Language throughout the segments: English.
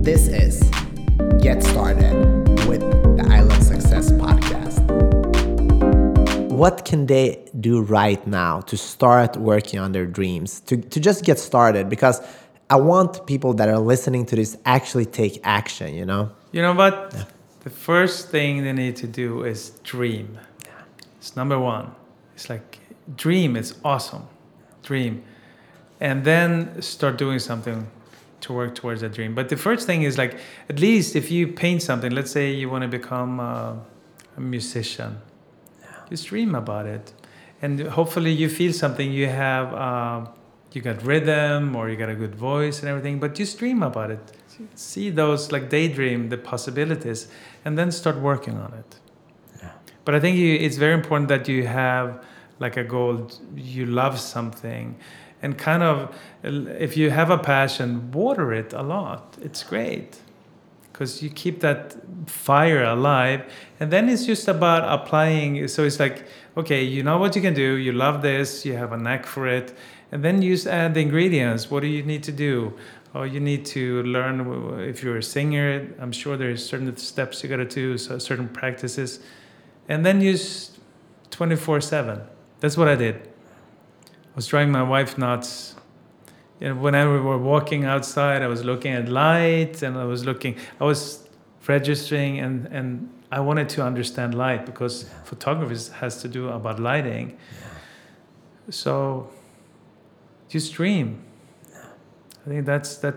This is Get Started with the I Love Success podcast. What can they do right now to start working on their dreams, to just get started? Because I want people that are listening to this actually take action, You know what? Yeah. The first thing they need to do is dream. Yeah. It's number one. It's like dream. It's awesome. Dream. And then start doing something to work towards that dream. But the first thing is like, at least if you paint something, let's say you want to become a musician, just dream about it. And hopefully you feel something, you have, you got rhythm or you got a good voice and everything, but just dream about it. See those, like daydream, the possibilities, and then start working on it. Yeah. But I think it's very important that you have like a goal, you love something, and kind of, if you have a passion, water it a lot. It's great because you keep that fire alive, and then it's just about applying. So it's like, okay, you know what you can do, you love this, you have a knack for it, and then you just add the ingredients. What do you need to do? Or you need to learn, if you're a singer, I'm sure there's certain steps you got to do, so certain practices, and then use 24/7. That's what I did. I was driving my wife nuts. Whenever we were walking outside, I was looking at light, and I was registering, and I wanted to understand light because photography has to do about lighting. Yeah. So just dream. I think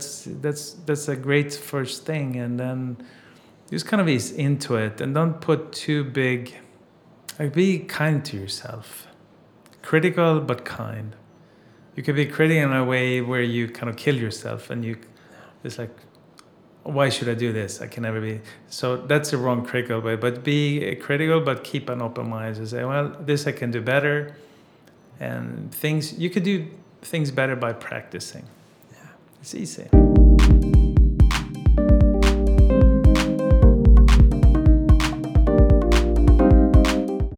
that's a great first thing, and then just kind of ease into it, and don't put too big. Like, be kind to yourself, critical but kind. You can be critical in a way where you kind of kill yourself, and it's like, why should I do this? I can never be. So that's the wrong critical way. But be critical, but keep an open mind and say, well, this I can do better, and you could do things better by practicing. It's easy.